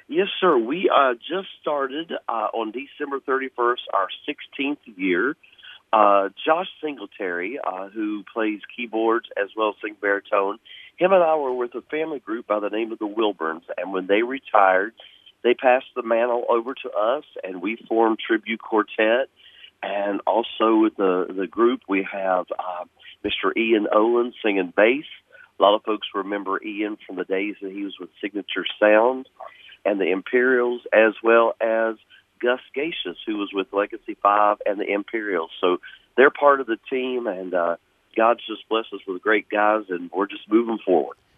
Yes, sir. We just started on December 31st, our 16th year. Josh Singletary, who plays keyboards as well as sing baritone, him and I were with a family group by the name of the Wilburns, and when they retired, they passed the mantle over to us, and we formed Tribute Quartet. And also with the group, we have Mr. Ian Olin singing bass. A lot of folks remember Ian from the days that he was with Signature Sound and the Imperials, as well as Gus Gacious, who was with Legacy 5 and the Imperials. So they're part of the team, and God's just blessed us with great guys, and we're just moving forward.